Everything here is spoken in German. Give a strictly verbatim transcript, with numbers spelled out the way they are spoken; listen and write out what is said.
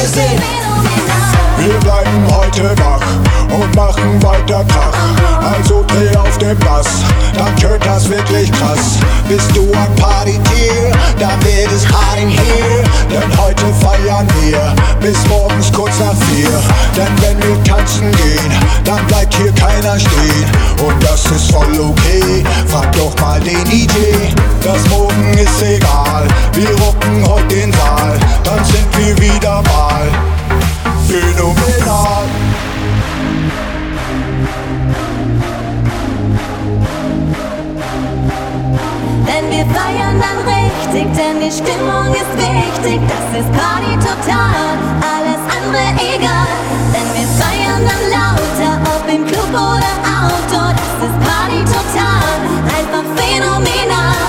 sehen. Wir bleiben heute wach und machen weiter Krach. Also dreh auf den Bass, dann tönt das wirklich krass. Bist du ein Partytier, dann wird es hart in hier. Denn heute feiern wir bis morgens kurz nach vier. Denn wenn wir tanzen gehen, dann bleibt hier keiner stehen. Und das ist voll okay, frag doch mal den D J. Das Morgen ist egal, wir rocken heute den Saal. Dann sind wir wieder mal phänomenal. Denn wir feiern dann richtig, denn die Stimmung ist wichtig. Das ist Party total, alles andere egal. Denn wir feiern dann lauter, ob im Club oder Outdoor. Das ist Party total, einfach phänomenal.